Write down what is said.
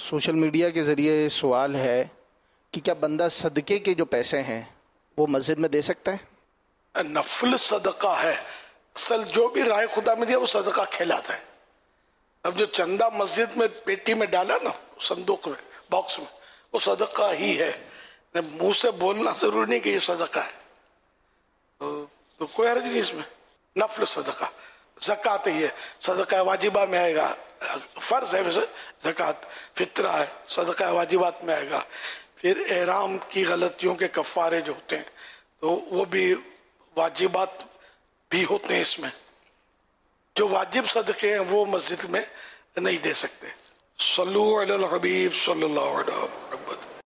Social media के ज़रिए सवाल है कि क्या बंदा सदक़े के जो पैसे हैं वो मस्जिद में दे सकता है? नफल सदका है, असल जो भी राय खुदा में दिया वो सदका कहलाता है। अब जो चंदा मस्जिद में पेटी में डाला ना, संदूक में, बॉक्स में, वो सदका ही है। मुंह से बोलना जरूरी नहीं कि ये सदका है, तो कोई हर्ज नहीं इसमें। नफल सदका ज़कात ही है, सदका वाजिबा में आएगा, फर्ज है वैसे ज़कात, फितरा है, सदका वाजिबात में आएगा। फिर एहराम की गलतियों के कफ़ारे जो होते हैं तो वो भी वाजिबात भी होते हैं इसमें। जो वाजिब सदके हैं वो मस्जिद में नहीं दे सकते। सल्लु अलल हबीब सल्लल्लाहु अलैहि वसल्लम।